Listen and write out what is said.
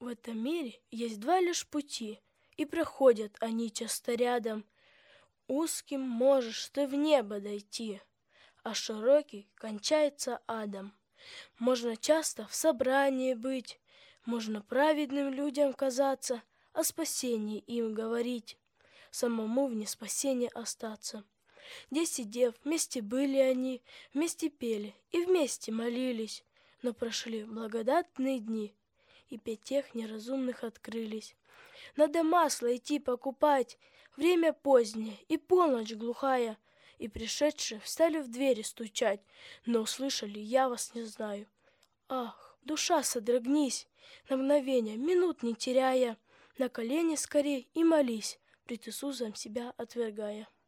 В этом мире есть два лишь пути, и проходят они часто рядом. Узким можешь ты в небо дойти, а широкий кончается адом. Можно часто в собрании быть, можно праведным людям казаться, о спасении им говорить, самому вне спасения остаться. 10 дев, вместе были они, вместе пели и вместе молились, но прошли благодатные дни, и 5 тех неразумных открылись. Надо масло идти покупать, время позднее и полночь глухая, и пришедшие встали в двери стучать, но услышали: я вас не знаю. Ах, душа, содрогнись, на мгновение, минут не теряя, на колени скорей и молись, пред Иисусом себя отвергая.